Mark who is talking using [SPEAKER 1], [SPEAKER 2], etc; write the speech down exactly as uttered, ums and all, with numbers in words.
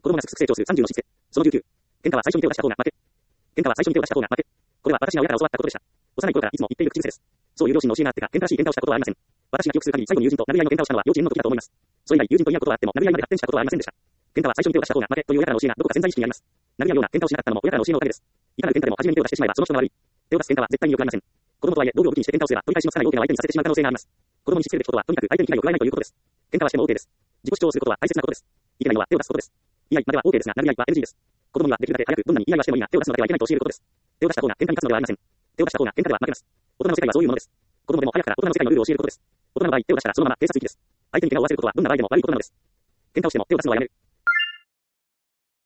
[SPEAKER 1] 子供がすくすく成長するさんじゅうのしつけ。そのじゅうきゅう。喧嘩は最初に手を出した方が負け。喧嘩は最初に手を出した方が負け。これは私が親から教わったことでした。幼い頃からいつも言っている口癖です。そういう両親の教えがあってか、喧嘩らしい喧嘩をしたことはありません。私が記憶する限り最後に友人と殴り合いの喧嘩をしたのは幼稚園の時だと思います。それ以来友人と言い合うことはあっても殴り合いまで発展したことはありませんでした。喧嘩は最初に手を出した方が負けという親からの教えがどこか潜在意識にあります。殴り合うような喧嘩をしなかったのも親からの教えのおかげです。いかなる喧嘩でも初めに手を出してしまえばその人が悪い。手を出す喧嘩は絶対に良くありません。子供とはいえ道具を武器にして喧嘩をすれば取り返しのつかない大きな相手にさせてしまう可能性があります。子供にしつけるべきことはとにかく相手に危害を加えないということです。喧嘩はしても OK です。自己主張をすることは大切なことです。いけないのは手を出すことです。言い合いまでは OK ですが殴り合いは エヌジー です。子供にはできるだけ早くどんなに言い合いはしてもいいが手を出すのだけはいけないと教えることです。手を出した方が喧嘩に勝つのではありません。手を出した方が喧嘩では負けます。大人の世界はそういうものです。子供でも早くから大人の世界のルールを教えることです。大人の場合手を出したらそのまま警察行きです。相手に怪我を負わせることはどんな場合でも悪いことなのです。喧嘩をしても手を出すのはやめる。